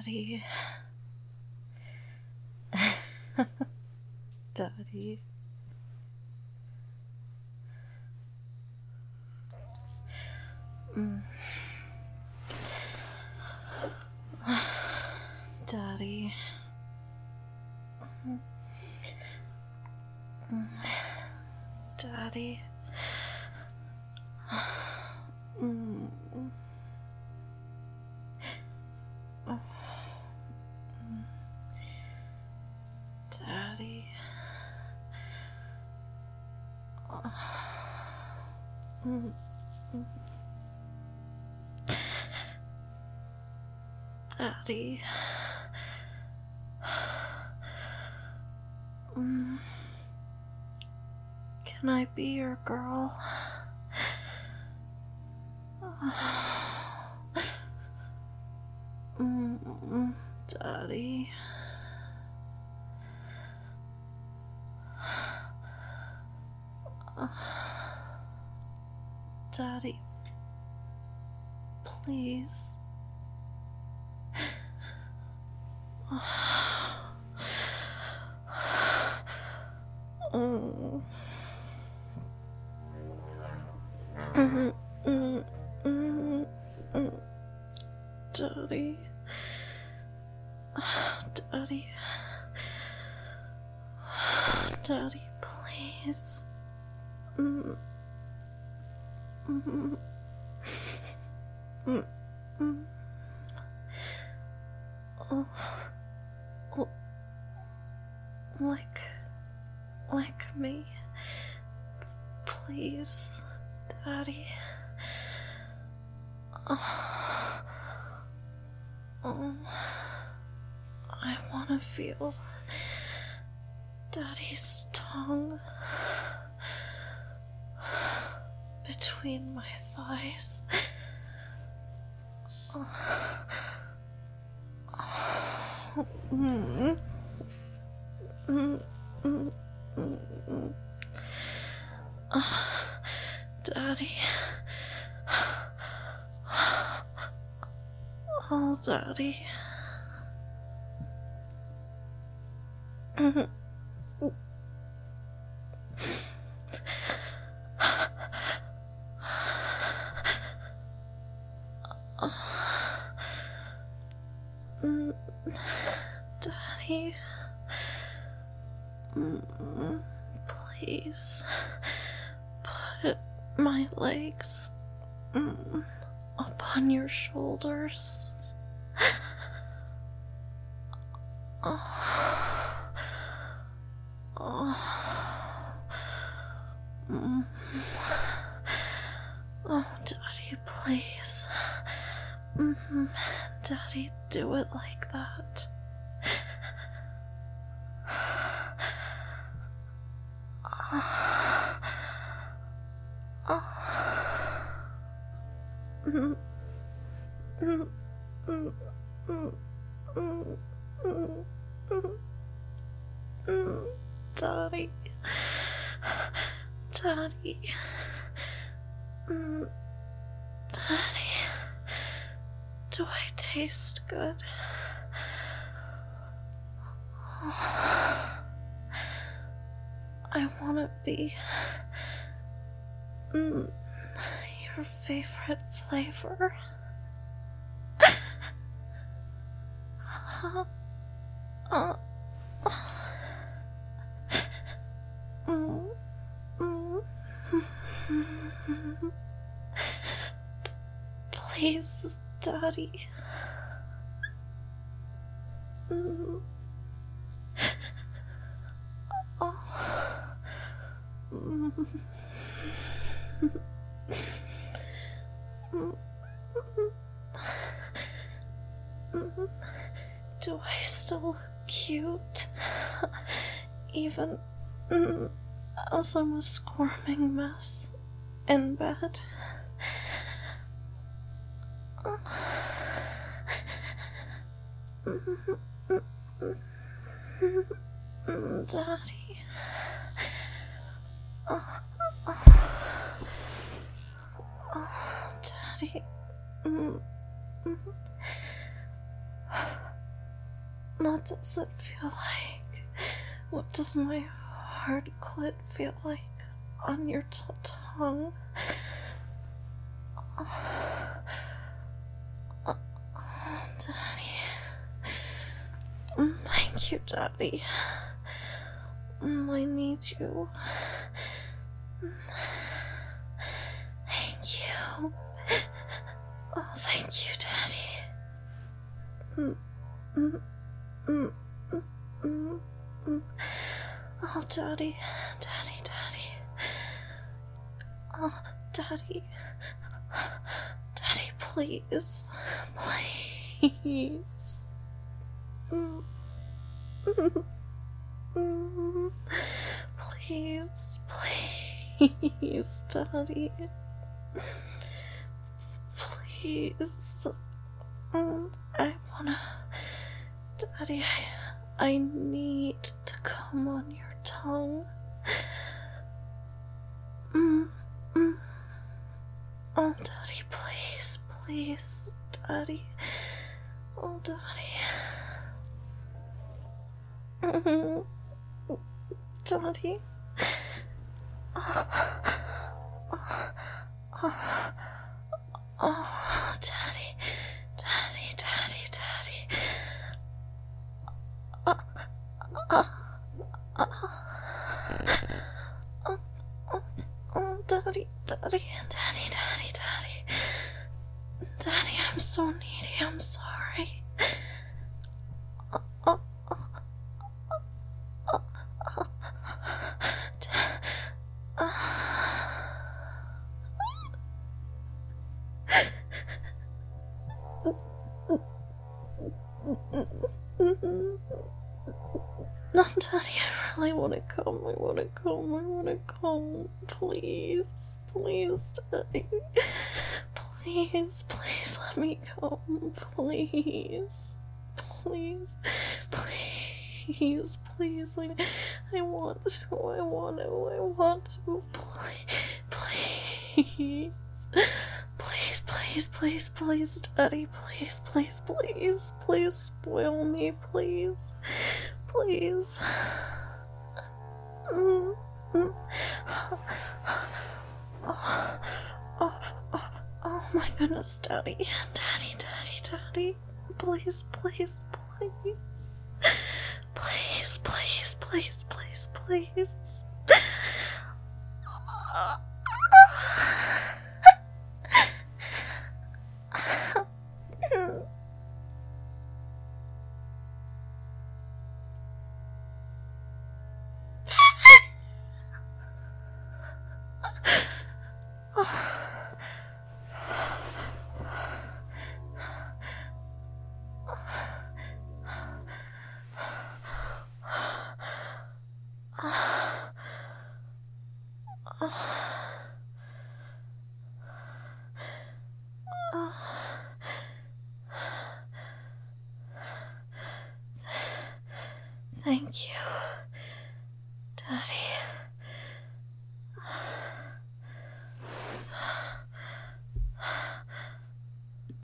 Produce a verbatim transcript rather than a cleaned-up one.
Daddy. Daddy. Mm. Daddy. Daddy. Mm. Daddy. Mm. Daddy. Mm. Can I be your girl? Mm. Daddy. Daddy, please. Mm. Mm, mm, mm, mm. Daddy. Daddy. Daddy, please. Mm. Mm. Mm. Mm. Oh. Oh. Like, like me. Please, Daddy. Oh. Oh. I wanna feel Daddy's tongue between my thighs. Oh. Oh. Mm. Mm. Mm. Mm. Mm. Oh. Daddy. Oh, Daddy. Mm. Mm. Daddy. Mm. Please put my legs mm, upon your shoulders. Oh. Oh. Mm. Oh, Daddy, please. Mm-hmm. Daddy, do it like that. Oh. Oh. Mm. Mm. Mm. Mm. Mm. Mm. Mm. Mm. Daddy. Daddy. Mm. Daddy. Do I taste good? Oh. I wanna be mm, your favorite flavor. uh, uh, mm, mm. Please, Daddy. Mm. Oh. Mm. Mm. Do I still look cute? Even mm, as I'm a squirming mess in bed? Daddy. Oh, oh, oh, Daddy. Mm, mm. What does it feel like? What does my hard clit feel like on your t- tongue? Oh, oh, Daddy. Thank you, Daddy. I need you. Thank you. Oh, thank you, Daddy. Mm, mm, mm, mm, mm, mm. Oh, Daddy, Daddy, Daddy. Oh, Daddy. Daddy, please. Please. Mm. Mm. Please, please, Daddy. Please. Mm, I wanna. Daddy, I, I need to come on your tongue. Mm, mm. Oh, Daddy, please, please, Daddy. Oh, Daddy. Mm, Daddy. Oh, oh, oh, oh, Daddy, Daddy, Daddy, Daddy. Oh, oh, oh, oh, oh, oh, Daddy, Daddy, Daddy, Daddy, Daddy. Daddy, I'm so needy, I'm sorry. Oh, oh, oh, oh, oh, No, Daddy, I really want to come. I want to come. I want to come. Please, please, Daddy. Please, please let me come. Please, please, please, please. I, I want to. I want to. I want to. Please, please. Please, please, please, please, Daddy, please, please, please, please spoil me, please, please. Mm, mm. Oh, oh, oh, oh my goodness, Daddy, Daddy, Daddy, Daddy, please, please, please, please, please, please, please, please. Thank you, Daddy.